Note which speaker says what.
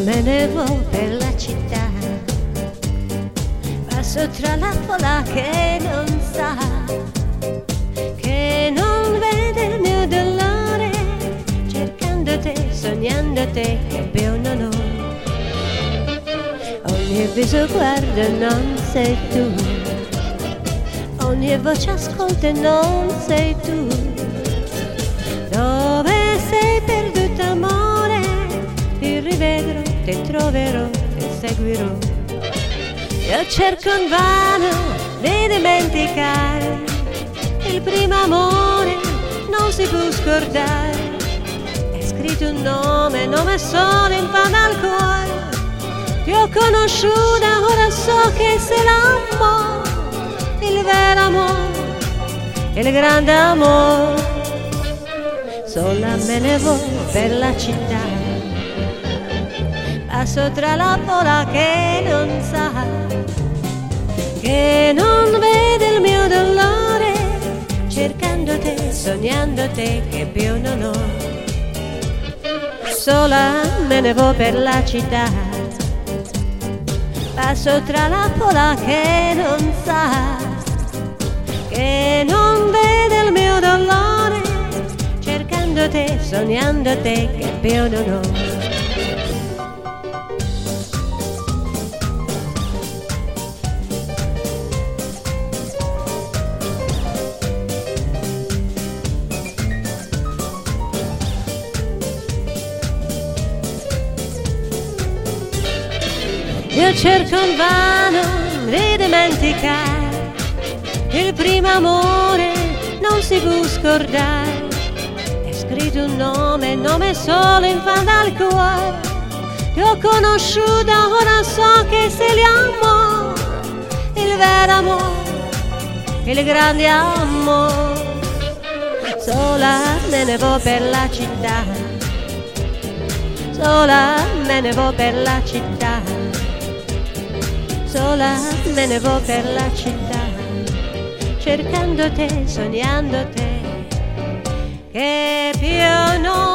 Speaker 1: me ne vo per la città, passo tra la folla che non sa, che non vede il mio dolore, cercando te, sognando te, che più non ho. Ogni viso guardo e non sei tu, ogni voce ascolto e non sei tu. Dove sei perduto amore? Ti rivedrò, ti troverò, ti seguirò. Io cerco invano di dimenticare il primo amore, non si può scordare. È scritto un nome solo in fondo al cuore. Ti ho conosciuta, ora so che sei l'amore, il vero amore, il grande amore. Sola me ne vo per la città, passo tra la folla che non sa, che non vede il mio dolore, cercando te, sognando te, che più non ho. Sola me ne vo per la città, passo tra la folla che non sa, che non vede il mio dolore, cercando te, sognando te, che più non ho. Io cerco invano di dimenticare il primo amore, non si può scordare. È scritto un nome solo in fondo al cuore. Ti ho conosciuta, ora so che sei l'amore, il vero amore, il grande amore. Sola me ne vo per la città, sola me ne vo per la città, sola me ne vo per la città, cercando te, sognando te, che più non